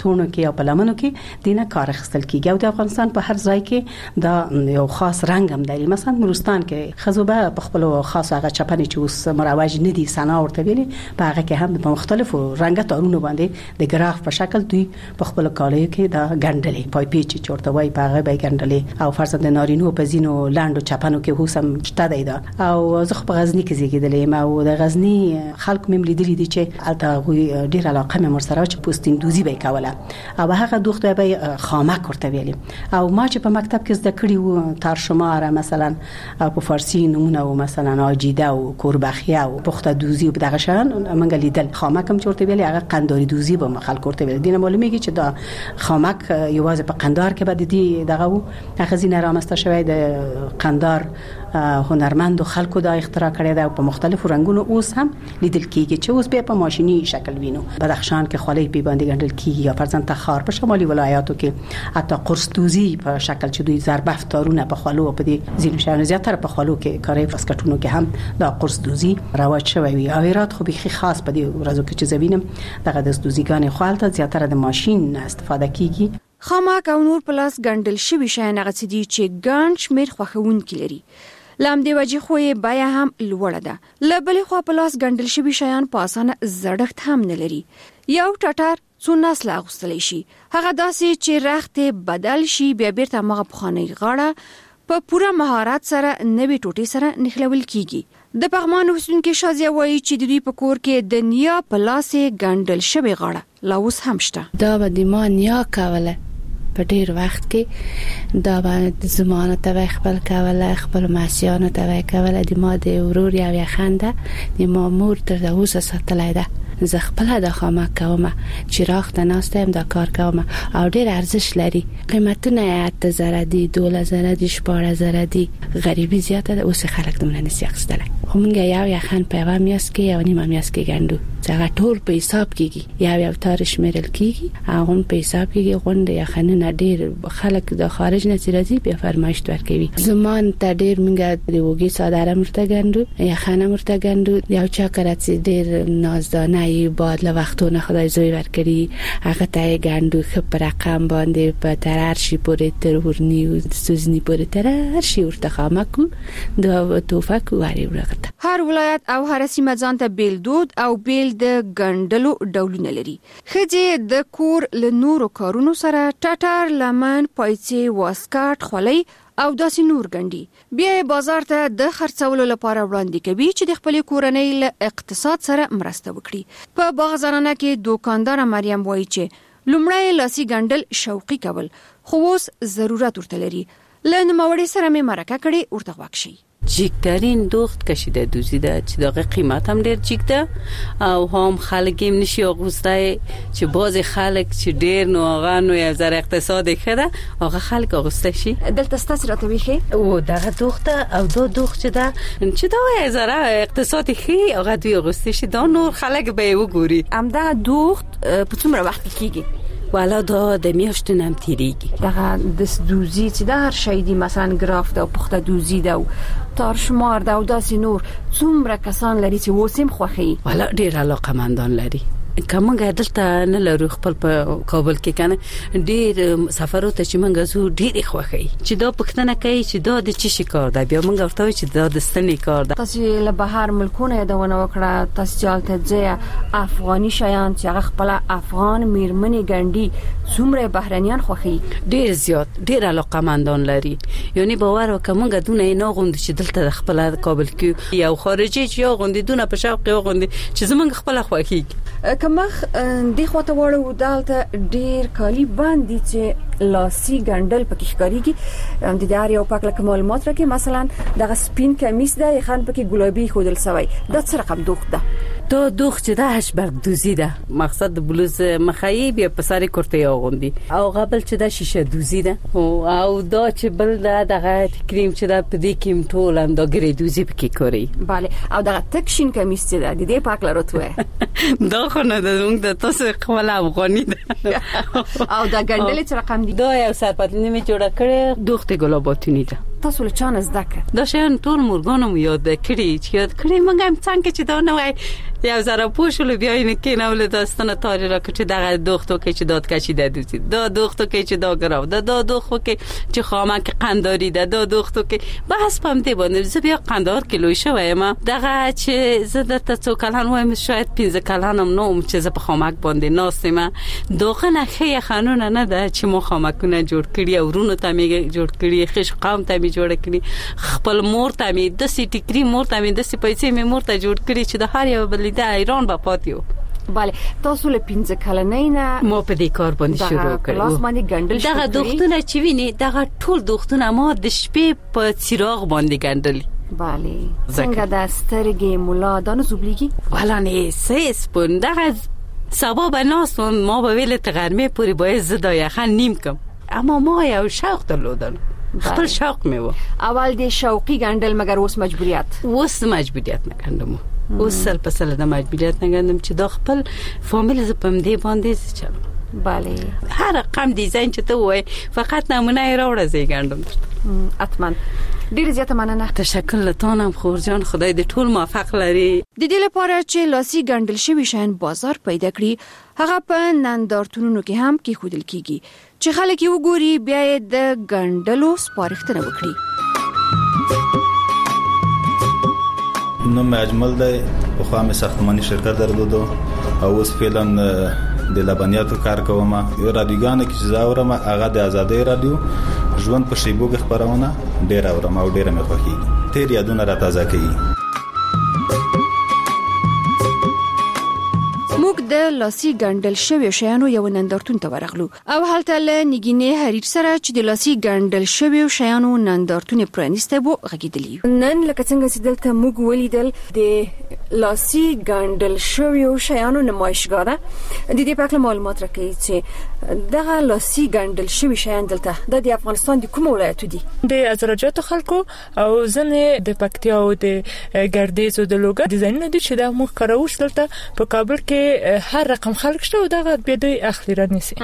ستونو کې او په لمنو کې دینه کار اخیستل کیږي او د افغانستان په هر ځای کې دا یو خاص رنگ هم لري. مثلا نورستان کې خزوبه په خپل خاص هغه چپنې چې اوس مروج نه دي سنا ورته ویلي په هغه کې هم په مختلفو رنګه تارونو باندې د ګراف په شکل دوی په خپل کالیو کې دا ګنډلې پای پیچ چورته وای په هغه به ګنډلې او فرض د نارینو په زینو لاندو چپنو کې هوسم شته دی دا. او زه په غزنی کې زیږیدلې ما او د غزنی خلک مم لیدلې دي چې البته ډیر علاقه مې مرسره چې پوستین دوزی به کوله او هغه دوخته به خامک ورته ویلي. او ما چې په مکتب کې زده کړی و تر شماره مثلا په فارسی نمونه او مثلا آجیده او کوربخیه او پخته دوزی په دغه شان منګ لیدل. خامک هم چورته ویلي هغه قنداری دوزی به مخال کوته ویل. دینه معلومیږي چې دا خامک یوازې په قندار کې بد دي دغه هغه زینه رامسته شوی د قندار هنرمند خلکو دا اختراع کړی دا په مختلفو رنگونو اوس هم لیدل کیږي چې اوس به په ماشيني شکل وینو. بدخشان کې خولې په باندې ګنډل کیږي یا فرضاً تخار په شمالي ولایاتو کې حتی قرص دوزی په شکل چې دوی ضربف تارونه په خولو په دې ځینو شهرونو زیاتره په خولو کې کاري فسکټونو کې هم دا قرص دوزی رواج شوی وي. او هرات خو به خاص په دې ورځو کې چې زوینم دغه د دوزیګان خالته زیاتره د ماشين استفاده کیږي. خامک او نور پلاس ګنډل شوی شیان هغه څه دي چې ګڼ شمېر خوښونکي لري. لام دی وجه خو یې بیا هم لوړه ده. لبلې خو پلاس ګنډل شوی شیان په اسانه زړښت هم نه لري. یو ټټر څو نسل اغوستلی شي هغه داسې چې رخت بدل شي بیا بیرته مغه پخانه غاړه په پوره مهارت سره نوې ټوټې سره نخلول کیږي. د پغمان اوسونکو شازیا وایي چې د دوی په کور کې د نیا پلاسې ګنډل شوی غاړه لا اوس هم شته. دا به د ما نیا کوله په ډیر وخت کې دا باندې زمانه ته خپل کوله خپل ماسیانو ته کوله د ما د ورور یو یخنده د ما مور تر اوسه ساتلای ده. زه خپل د خامک کوم چې راخته ناستم دا کار کوم او ډیر ارزش لري. قیمتونه 8000 دي 2000 دي 14000 دي غریبي زیاته اوس خلک دمن نسی اخستل. خو مونږ یو یخن په و میاس کې یو نیم میاس کې ګندو څنګه ټول په حساب کېږي یو تاریخ مېرل کېږي هغه په حساب کېږي غونډه یخنه ډیر خلک د خارج نه راځي به فرمایش ورکوي. زمان ته ډیر مونږ د وګي صادره مرته ګندو یخنه مرته ګندو یو چا کړه ډیر نازدانه بعد له وختونه خدای زوی ورکړي هغه ته ګندو خپ رقم باندې په ترار شي پورې تر ورنی او سوزنی پورې ترار شي ورته خامکو د توفک واري ورغته. هر ولایت او هر سیمه ځان ته بیل دود او بیل د ګندلو ډولونه لري. خځې د کور له نورو کارونو سره ټټر لمن پایڅې واسکټ خولۍ او داسې نور ګنډي بیا بازار ته د خرڅولو لپاره وړاندې کوي چې د خپل کورنۍ له اقتصاد سره مرسته وکړي. په باغزرانه کې دوکاندار مریم وایي چې لومړی لاسي ګنډل شوقي کول خو اوس ضرورت ورته لري. له نوموړي سره مې مرکه کړې ورته وکشي. جیکترین دوخت کشیده دوزیده چې دغه قیمت هم ډیر جیکده او هم خلک هم نشي اغوسته چې باز خلک چې ډیر نو هغه نو یو ذره اقتصاد خده هغه خلک اغوسته شي. دلته ستاسو راته ویخي او دغه دوخته او دو دوخت چې دا یو ذره اقتصاد خي هغه دوی اغوسته شي دا نور خلک به وګوري. ام دا دوخت په څومره وخت کېږي؟ والا دا د میاشتې نم تیریږي. دغه د دوزی چې د هر شی دی مثلا ګراف دا پخته دوزی دا تار شمار دا او داسې نور څومره کسان لري چې وسیم خوخي؟ والا ډیر علاقمندان لري. کومه دلته نه لرو خپل په کابل کې کنه ډیر سفرات چې منګه زو ډیر خوخي چې دا پښتنه کوي چې دا د چی کار ده بیا منګه ورته چې دا د ستنې کار ده. تاسو له بهر ملکونه یادونه وکړه تاسو چالت ځای افغاني شیان چې هغه خپل افغان میرمنې ګنډي څومره بهرنیان خوخي؟ ډیر زیات ډیر علاقمندان لري. یعنی باور وکمنګه دونه نه غوند چې دلته خپل کابل کې یو خارجي چې یو غوندي دونه په شوق یو غوندي چې زمنګ خپل خوخي کمخ دی خواته وړو دالته ډیر کالی باندې چې لاسي ګنډل پکې ښکاریږي. د دار یو پاک لکه معلومات راکې مثلا دغه سپین کمیس ده خان پکې ګلابي خودل سوی دا څه رقم دوخت ده؟ تو دوخ چې ده هشبرګ دوزی ده مقصد د بلوز مخایی بیا په ساري کورته یاغوندي او قبل چې ده شیشه دوزی ده او دا چې بل ده دغه کریم چې ده په دې کې ټول هم دا ګری دوزی پکې کوي. bale او دغه تکشین کمیس چې ده د دې پاک لروتوه دا خو نه ده موږ د تاسو خپل افغاني ده او دا ګنډل چې رقم دي دا یو سرپتلنی می جوړه کړې دوخت ګلاباتونی ده. تاسو له چانه زده کړ؟ دا شین ټول مورګانو یاد کړی چې یاد کړی موږ هم څنګه چې دا نه وای یو ذره پوشل بیا این که نول داستان تاری را که دغه دوختو که چه داد کشیده دوزی دا دوختو که چه دا گراو دا دوختو که چه خامک قنداری دا دوختو که بس پم دی باندې زبیا قندار کیلوی شوی ما دغه چې زده ته څو کلان وایم شاید 15 کلانم نو چې ز په خامک باندې ناستم دوغه نه خې خانونه نه ده چې مو خامکونه جوړ کړی او ورونو ته می جوړ کړی خش قوم ته می جوړ کړی خپل مور ته می د سیټی کری مور ته می د سی پیسې می مور ته جوړ کړی چې د هر یو بلیده ایران با پاتیو بله تاسو له 15 کلنۍ نه ما په دې کار باندې شروع کړو لاس باندې ګندل شو دغه دوختونه چې ویني دغه ټول دوختونه ما د شپې په چراغ باندې ګندل بله څنګه د سترګې مولا دانه زوبلیږي والا نه سیس پون دغه سبب ناس ما به ویل تغرمه پوری باید زدا یخن نیم کم اما ما یو شوق درلودن خپل شوق میو اول د شوقي ګندل مگر اوس مجبوریت نګندم اوس سل په سل د مجبوریت نګندم چې د خپل فامیل ز پم دی باندې چلو بله هر رقم دیزاین چې ته وای فقط نمونه راوړه زی ګندم اتمن ډیر زیاته مننه تشکر لتانم خورجان خدای دې ټول موفق لري د دې لپاره چې لاسي ګندل شوی شین بازار پیدا کړي هغه په نندارتونونو کې هم کې خودل کیږي چې خلک یې وګوري بیا د ګندلو سپارښتنه وکړي نو اجمل دی په خامه ساختماني شرکت درلودو او اوس فعلا د لبنیاتو کار کوم یو رادیوګان کې زاورم هغه د ازادي رادیو ژوند په شیبو کې خبرونه ډیر اورم او ډیر مې خوښي تیر یادونه را تازه کوي موږ د لاسي ګندل شوی شیانو یو نندارتون ته ورغلو او هلته له نګینې حریر سره چې د لاسي ګندل شوی شیانو نندارتون پرانیسته وو غږیدلی نن لکه څنګه چې دلته موږ ولیدل د لاسي ګندل شوی شیانو نمایشګاه ده د دې په اړه معلومات راکړي چې دغه لاسي ګندل شوی شیان دلته د افغانستان د کوم ولایت دي د ازرجاتو خلکو او ځنه د پکتیا او د ګردیز او د لوګر ډیزاینونه دي چې د موږ کاروش دلته په کابل کې هر رقم خلک شته او دغه به دوی اخلي رانیسي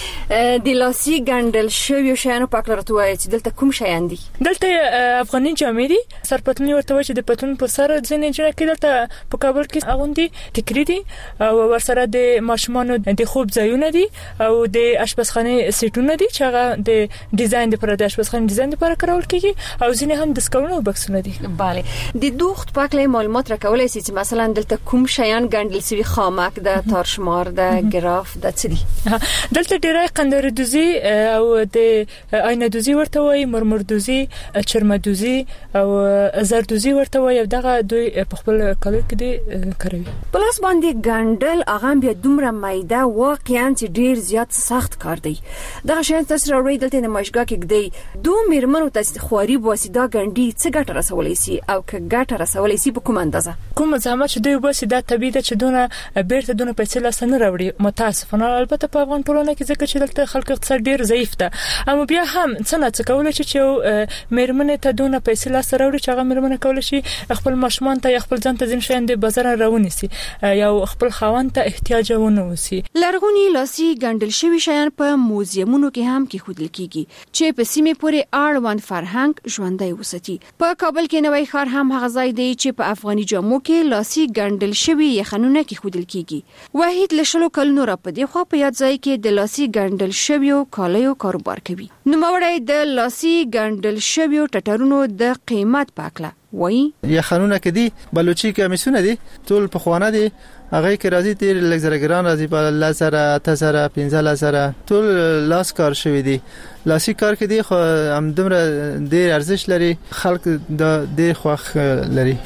د لاسي ګندل شوی شیانو په اړه راټوي چې دلته کوم شیان دي دلته افغاني جامې دي سرپټنی ورته چې د پتون په سر ځنه جوړ کړي دلته په کابل کې اغوندي ټیکری دي او ورسره د ماشومانو د خوب ځایونه دي او د اشپزخانه سیټونه دي چې هغه د ډیزاین لپاره د اشپزخانه ډیزاین لپاره کارول کیږي او ځینې هم د سکرونو بکسونه دي bale د دوخت په اړه معلومات راکولای شي چې مثلا دلته کوم شیان ګندل شوی خامک د تارشمار د ګراف د څری دلته ډیره قندار دوزی او د آینه دوزی ورته وای مرمر دوزی چرمه دوزی او زر دوزی ورته وای دغه دوی په خپل کالو کې دي کوي پلاس باندې ګندل هغه بیا دومره مایده واقعا چې ډیر زیات سخت کار دی دغه شین تاسو راوړی دلته نمایشګاه کې دی دوه میرمنو تاسو خواري بواسطه ګندی څه ګټه رسولای شي او که ګټه رسولای شي په کوم اندازه کوم زحمت چې دوی بواسطه طبيعي ده چې دونه بیرته دونه پیسې لاسنه راوړي متاسفانه البته په افغان ټولنه کې ځکه چې دلته خلک اقتصاد ډیر ضعیف ده اما بیا هم څنګه کولای شي چې میرمنه ته دونه پیسې لاسه راوړي چې هغه میرمنه کولای شي خپل ماشومان ته خپل ځان ته ځین شین د بازار راونیسي یا خپل خاوند ته احتیاج ونوسي لرغونی لاسي ګندل شوی شیان په موزیمونو کې هم کې خودل کیږي چې په سیمه پورې اړوند فرهنګ ژوندۍ وساتي په کابل کې نوې ښار هم هغه ځای دی چې په افغاني جامو کې لاسي ګندل شوی یخنونه کې خودل کیږي وحید لشلو کلونو را په دی خو په یاد ځای کې د لاسي ګندل شوی کالیو کاروبار کوي نو موري د لاسي ګندل شوی ټټرونو د قیمت پاکله وای یخنونه کې دي بلوچي کمیسونه دي ټول په خوانه دي هغه کې راځي تیر لګزرګران راځي په الله سره تاسره 15 سره ټول لاس کار شوی دي لاسي کار کې دي خو هم دومره ډیر ارزښت لري خلک د ډیر خوښ لري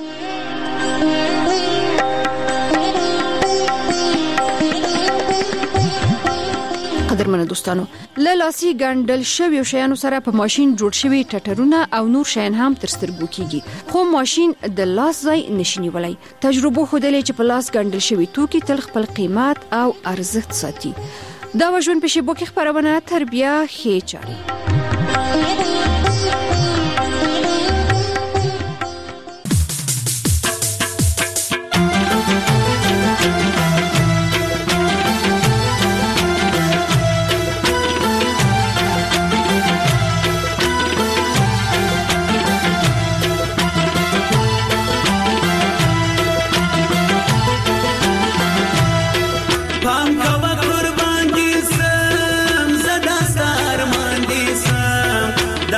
قدرمن دوستانو لاسي ګندل شوی شیانو سره په ماشين جوړ شوی ټټرونه او نور شیان هم تر سترګو کیږي خو ماشين د لاس ځای نشي ولای تجربه خودلې چې په لاس ګندل شوی توکي تل خپل قیمت او ارزښت ساتي دا وژن په شیبو کې خبرونه تربیه خې چاري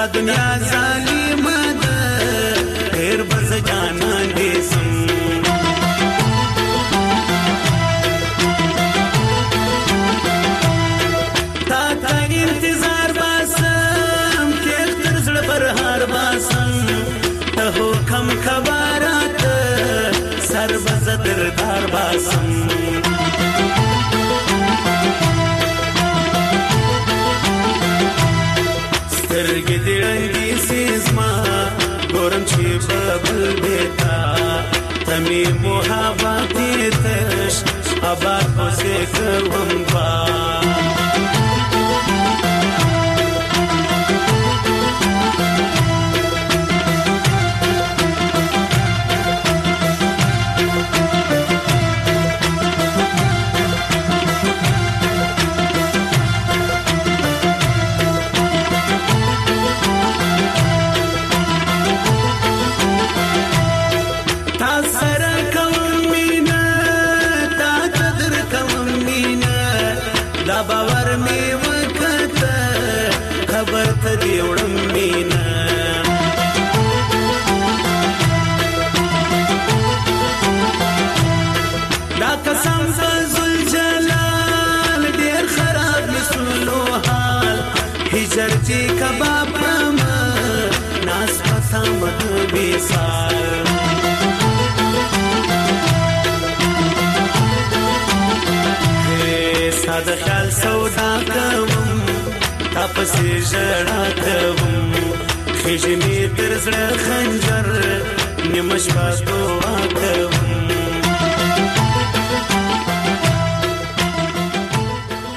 دا دنیا ظالمه ده ډېر بز جانان دې سم تا تا انتظار باسم تیر تر زړه برهار باسم ته حکم خبرات سر بز دردار باسم سترګې دې رنګي سیزما ګورم چې ببل بیتا تمې محبت تش آباد پسې کوم با چرچی کباب پرما ناس پتا مد بیسال ساد خیال سودا کوم تپسی جڑا کوم خیجی می تر زړه خنجر نیمش پاس دعا کوم